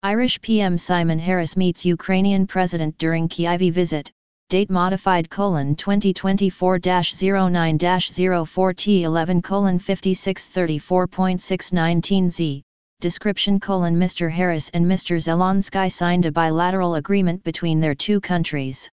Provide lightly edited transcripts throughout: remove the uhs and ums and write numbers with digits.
Irish PM Simon Harris meets Ukrainian President during Kyiv visit, date modified: 2024-09-04T11:5634.619Z, description: Mr. Harris and Mr. Zelensky signed a bilateral agreement between their two countries.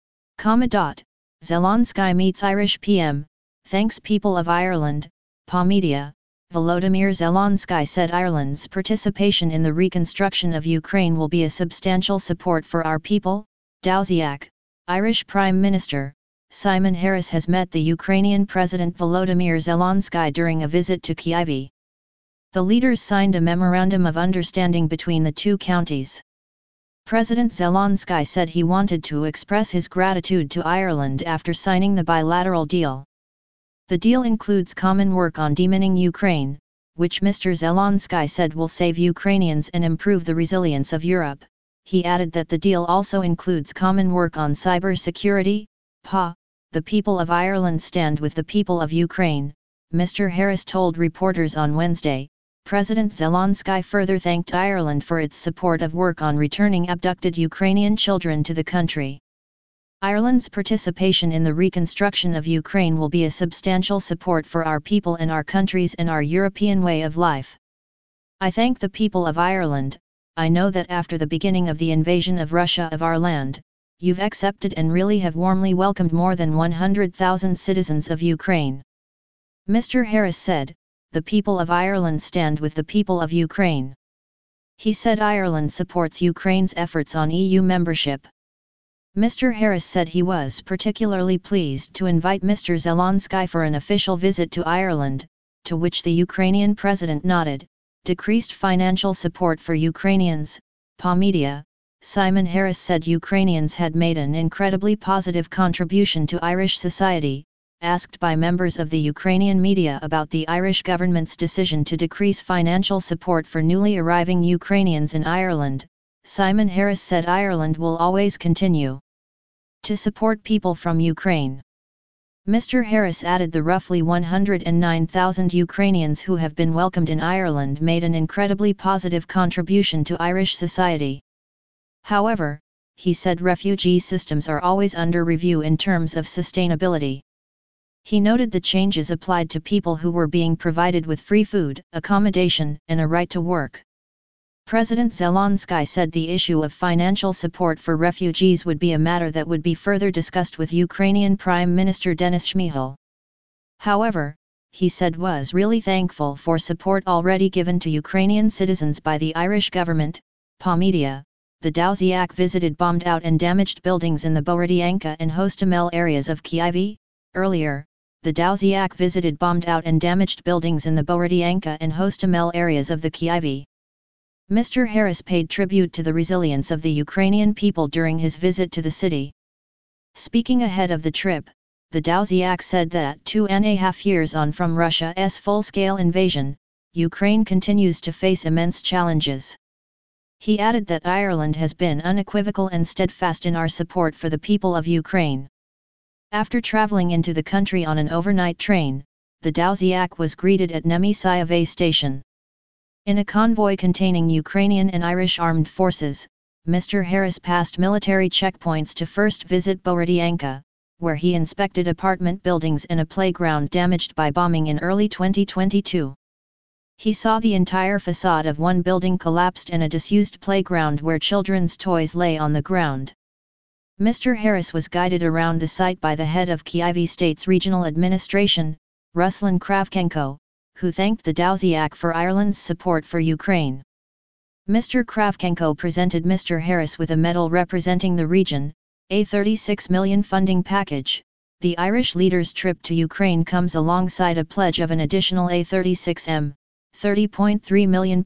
Zelensky meets Irish PM, thanks people of Ireland, PA Media. Volodymyr Zelensky said Ireland's participation in the reconstruction of Ukraine will be a substantial support for our people. Dowziak, Irish Prime Minister, Simon Harris has met the Ukrainian President Volodymyr Zelensky during a visit to Kyiv. The leaders signed a memorandum of understanding between the two counties. President Zelensky said he wanted to express his gratitude to Ireland after signing the bilateral deal. The deal includes common work on demining Ukraine, which Mr. Zelensky said will save Ukrainians and improve the resilience of Europe. He added that the deal also includes common work on cyber security. The people of Ireland stand with the people of Ukraine, Mr. Harris told reporters on Wednesday. President Zelensky further thanked Ireland for its support of work on returning abducted Ukrainian children to the country. Ireland's participation in the reconstruction of Ukraine will be a substantial support for our people and our countries and our European way of life. I thank the people of Ireland. I know that after the beginning of the invasion of Russia of our land, you've accepted and really have warmly welcomed more than 100,000 citizens of Ukraine. Mr. Harris said, the people of Ireland stand with the people of Ukraine. He said Ireland supports Ukraine's efforts on EU membership. Mr. Harris said he was particularly pleased to invite Mr. Zelensky for an official visit to Ireland, to which the Ukrainian president nodded. Decreased financial support for Ukrainians, PA Media. Simon Harris said Ukrainians had made an incredibly positive contribution to Irish society. Asked by members of the Ukrainian media about the Irish government's decision to decrease financial support for newly arriving Ukrainians in Ireland, Simon Harris said Ireland will always continue to support people from Ukraine. Mr. Harris added the roughly 109,000 Ukrainians who have been welcomed in Ireland made an incredibly positive contribution to Irish society. However, he said refugee systems are always under review in terms of sustainability. He noted the changes applied to people who were being provided with free food, accommodation, and a right to work. President Zelensky said the issue of financial support for refugees would be a matter that would be further discussed with Ukrainian Prime Minister Denis Shmyhal. However, he said was really thankful for support already given to Ukrainian citizens by the Irish government. PA Media. The Dowziak visited bombed out and damaged buildings in the Borodyanka and Hostomel areas of Kyiv. Earlier, the Dowziak visited bombed out and damaged buildings in the Borodyanka and Hostomel areas of the Kyiv. Mr. Harris paid tribute to the resilience of the Ukrainian people during his visit to the city. Speaking ahead of the trip, the Dowziak said that 2.5 years on from Russia's full-scale invasion, Ukraine continues to face immense challenges. He added that Ireland has been unequivocal and steadfast in our support for the people of Ukraine. After traveling into the country on an overnight train, the Dowziak was greeted at Nemysyave station. In a convoy containing Ukrainian and Irish armed forces, Mr. Harris passed military checkpoints to first visit Borodyanka, where he inspected apartment buildings and a playground damaged by bombing in early 2022. He saw the entire facade of one building collapsed and a disused playground where children's toys lay on the ground. Mr. Harris was guided around the site by the head of Kyiv State's regional administration, Ruslan Kravchenko, who thanked the Dowziak for Ireland's support for Ukraine. Mr. Kravchenko presented Mr. Harris with a medal representing the region, a $36 million funding package. The Irish leader's trip to Ukraine comes alongside a pledge of an additional £36 £30.3 million,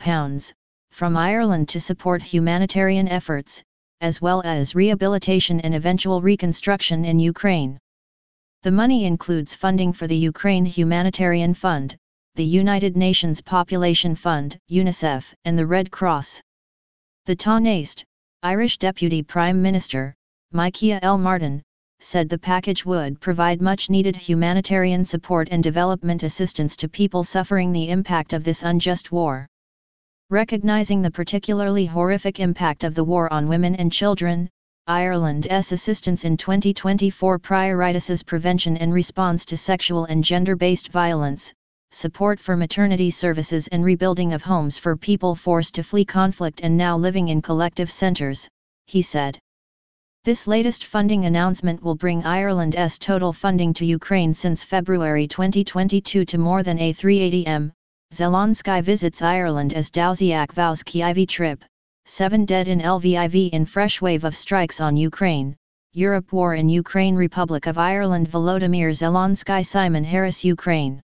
from Ireland to support humanitarian efforts, as well as rehabilitation and eventual reconstruction in Ukraine. The money includes funding for the Ukraine Humanitarian Fund, the United Nations Population Fund, UNICEF, and the Red Cross. The Tánaiste, Irish Deputy Prime Minister, Michael L. Martin, said the package would provide much-needed humanitarian support and development assistance to people suffering the impact of this unjust war. Recognizing the particularly horrific impact of the war on women and children, Ireland's assistance in 2024 prioritizes prevention and response to sexual and gender-based violence, support for maternity services and rebuilding of homes for people forced to flee conflict and now living in collective centres, he said. This latest funding announcement will bring Ireland's total funding to Ukraine since February 2022 to more than a 380m. Zelensky visits Ireland as Dowziak vows Kyiv trip, 7 dead in Lviv in fresh wave of strikes on Ukraine, Europe war in Ukraine Republic of Ireland Volodymyr Zelensky Simon Harris Ukraine.